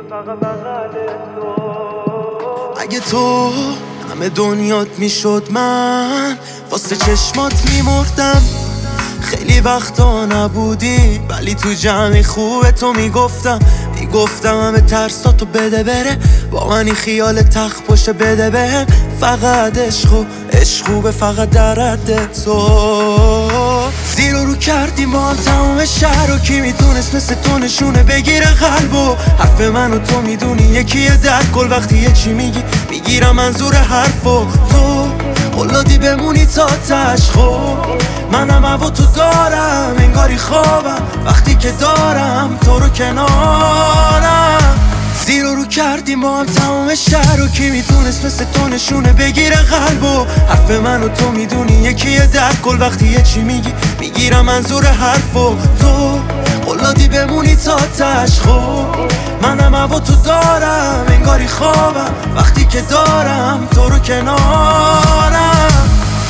اگه تو همه دنیات میشد من واسه چشمات میمردم. خیلی وقتا نبودی ولی تو جمعی خوبه تو میگفتم همه ترساتو بده بره، با منی خیال تخت پشت بده بهم. فقط عشق خوبه، فقط در رد تو. زیر و رو کردیم با هم تمام شهر و کی میتونست مثل تو نشونه بگیره قلبو. حرف منو تو میدونی یکیه در کل، وقتی یه چی میگیرم منظور حرفو. تو قلادی بمونی تا تشخو، منم هوا تو دارم انگاری خوابم وقتی که دارم تو رو کنارم. زیر و رو کردیم با هم تمام شهر و کی میتونست مثل تو نشونه بگیره قلبو. حرف منو تو میدونی یکیه در کل، وقتی یه چی میگیرم منظور حرفو. تو قلادی بمونی تا تشخو، منم هوا تو دارم انگاری خوابم وقتی که دارم تو رو کنارم.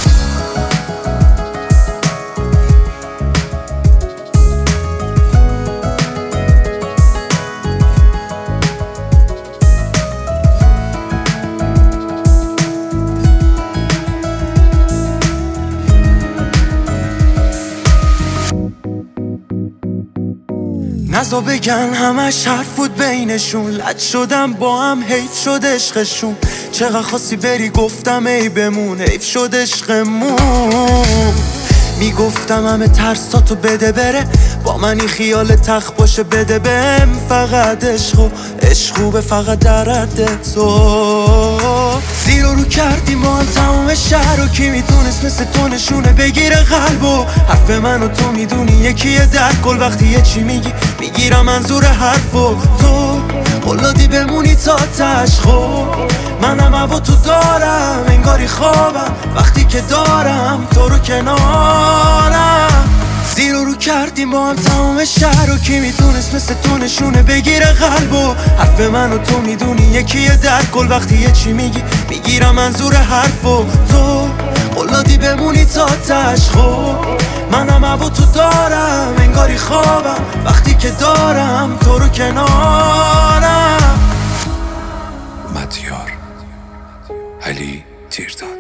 نزا بگن همش حرف بود بینشون، لد شدم با هم حیف شد عشقشون. چقدر خواستی بری گفتم ای بمون، حیف شد عشقمون. میگفتم همه ترساتو بده بره، با منی خیال تخت باشه بده بهم. فقط عشق خوبه، فقط در رد تو. زیر و رو کردیم با هم تمام شهر و کی میتونست مثل تو نشونه بگیره قلبو. حرف منو تو میدونی یکیه در کل، وقتی یه چی میگیرم منظور حرفو. تو قلادی بمونی تا تشخو، منم هوا تو دارم انگاری خوابم وقتی که دارم تو رو کنارم. زیر و رو کردیم با هم تمام شهر و کی میتونست مثل تو نشونه بگیره قلبو. حرف منو تو میدونی یکیه در کل، وقتی یه چی میگیرم منظور حرفو. تو قلادی بمونی تا تشخو، منم هوا تو دارم انگاری خوابم وقتی که دارم تو رو کنارم. مدیار علی تیرداد.